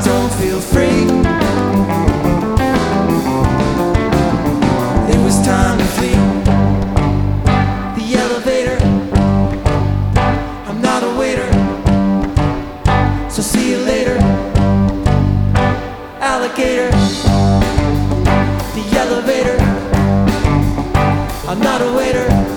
don't feel free. It was time to flee. The elevator, I'm not a waiter, so see you later, alligator. The elevator, I'm not a waiter,